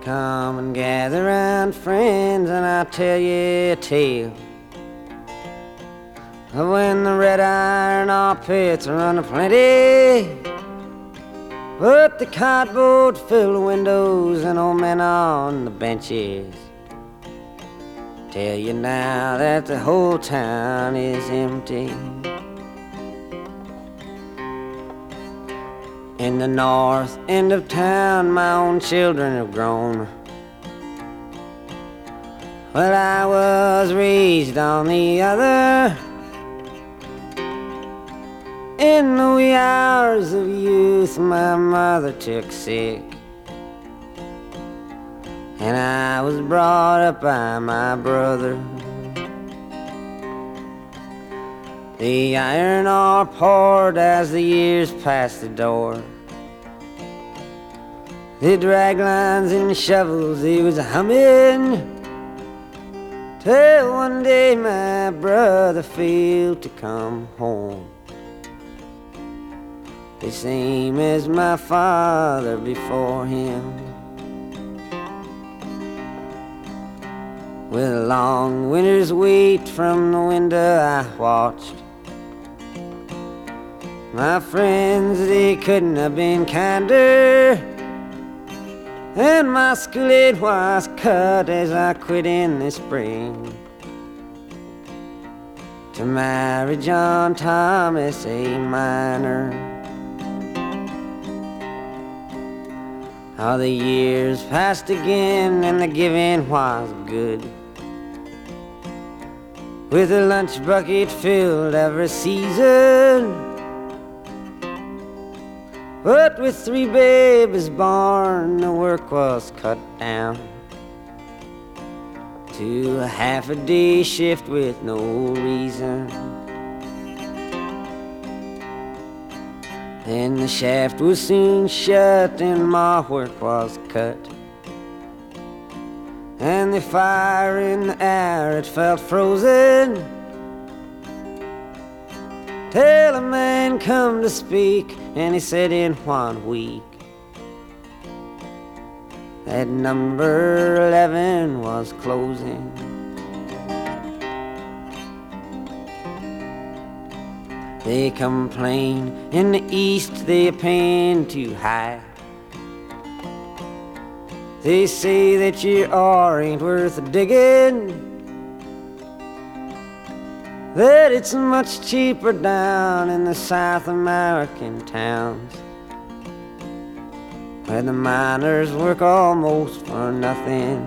Come and gather round, friends, and I'll tell you a tale of when the red iron ore pits run aplenty, but the cardboard filled windows and old men on the benches tell you now that the whole town is empty. In the north end of town, my own children have grown. Well, I was raised on the other. In the wee hours of youth, my mother took sick, and I was brought up by my brother. The iron ore poured as the years passed the door. The drag lines and shovels, he was humming, till one day my brother failed to come home, the same as my father before him. With a long winter's wait from the window I watched. My friends, they couldn't have been kinder, and my school aid was cut as I quit in the spring to marry John Thomas, a miner. How the years passed again and the giving was good, with a lunch bucket filled every season. But with 3 babies born, the work was cut down to a half-a-day shift with no reason. Then the shaft was soon shut and my work was cut, and the fire in the air, it felt frozen, till a man come to speak, and he said in 1 week that number 11 was closing. They complain in the east they're paying too high. They say that your ore ain't worth digging, that it's much cheaper down in the South American towns, where the miners work almost for nothing.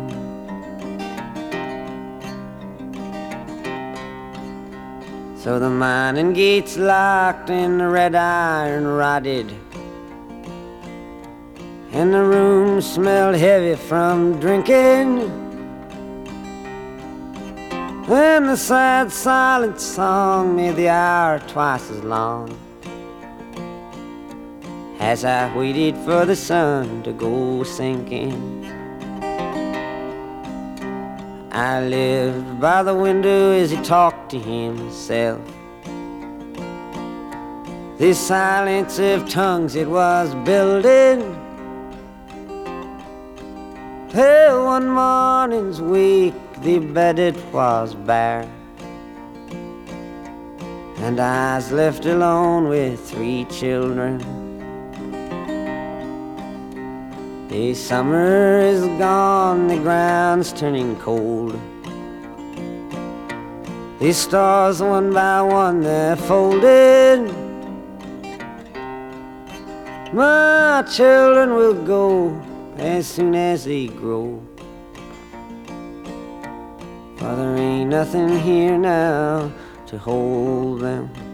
So the mining gates locked and the red iron rotted, and the room smelled heavy from drinking, and the sad silent song made the hour twice as long as I waited for the sun to go sinking. I lived by the window as he talked to himself. This silence of tongues, it was building, till one morning's wake the bed it was bare, and I was left alone with 3 children. The summer is gone, the ground's turning cold. The stars one by one they're folding. My children will go as soon as they grow, for there ain't nothing here now to hold them.